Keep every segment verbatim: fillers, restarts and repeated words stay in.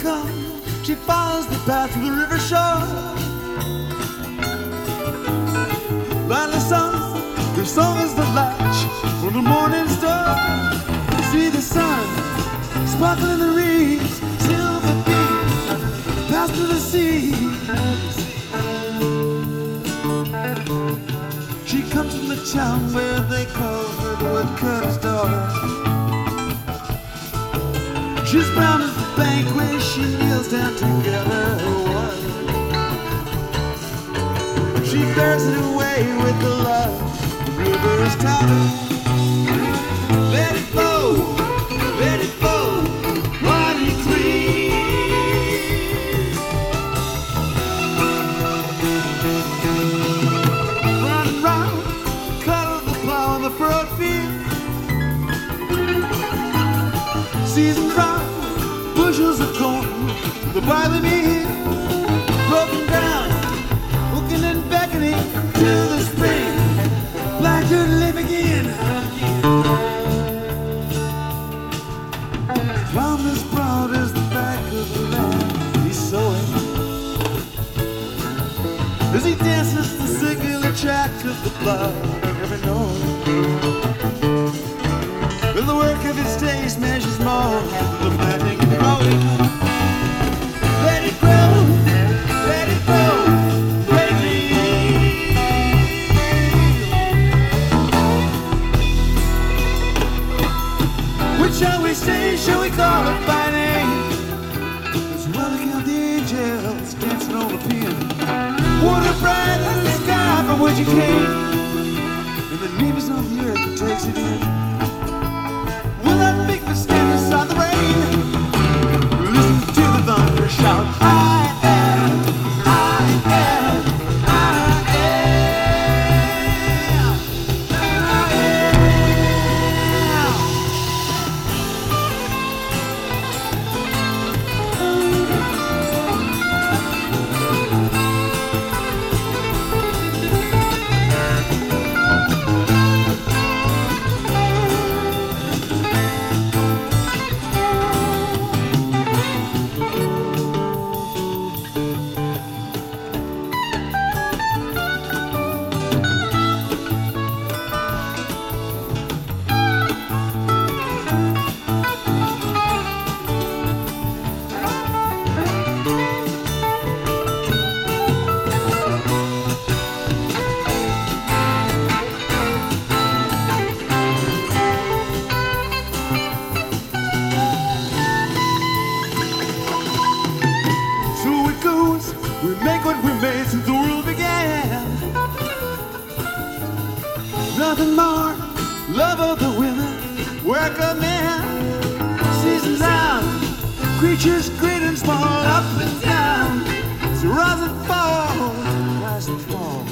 comes, she follows the path to the river shore. Light the sun, her song is the latch from the morning star. See the sun sparkling in the reeds, silver beams pass through the seas. She comes from the town where they call her the woodcutter's daughter. She's bound as the bank where she kneels down to gather her water. She bears it away with the love the river's taught her. Let it flow, let it flow, running free. Running round, cut of the plow on the furrowed field. Seasons round, bushels of corn to the barley meal. Broken down, looking and beckoning to the spring. Black to live again. From as broad as the back of the land, he's sowing. As he dances the singular track of the blood every note. With the work of his days measures more than the planting and growing. Let it grow, let it grow, greatly. Which shall we say, shall we call it by name? As well we count the angels dancing on the pin. What a bright as the sky from which you came. And the name is on the earth that takes it in. Will that make me stand beside the rain? Listen to the thunder shout. I am, I am, I am, I since the world began. Nothing more, love of the women, work of men. Seasons out, creatures great and small, up and down. So rise and fall, rise and fall.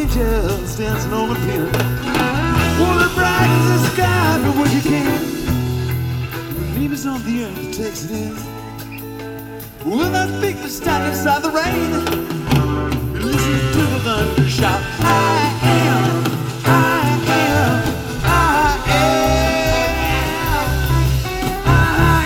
angels dancing on the pier. Wanna bright as the sky for what you can. Leave us on the earth, takes it in. Will that figure stand inside the rain? Listen to the thunder shout, I am, I am, I am, I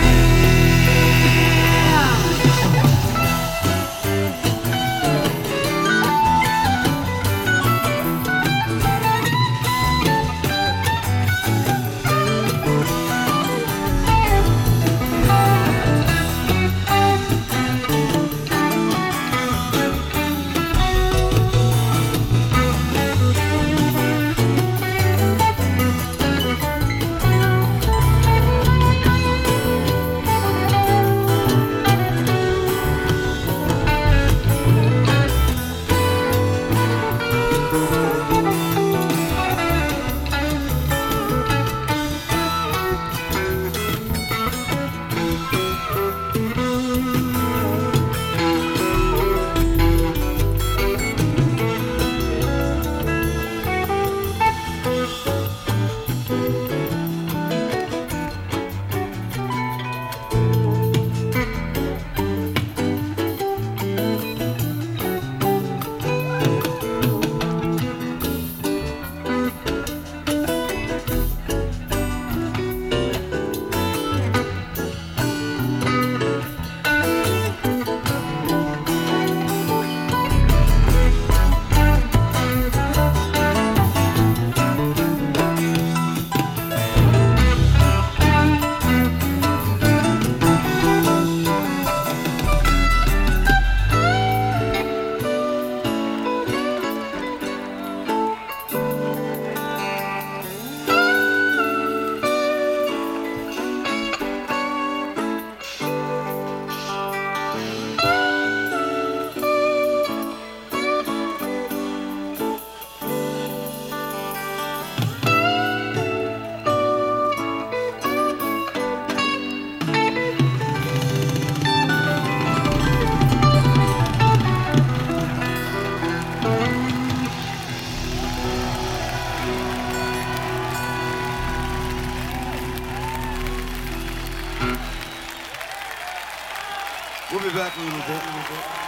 We'll be back in a little bit.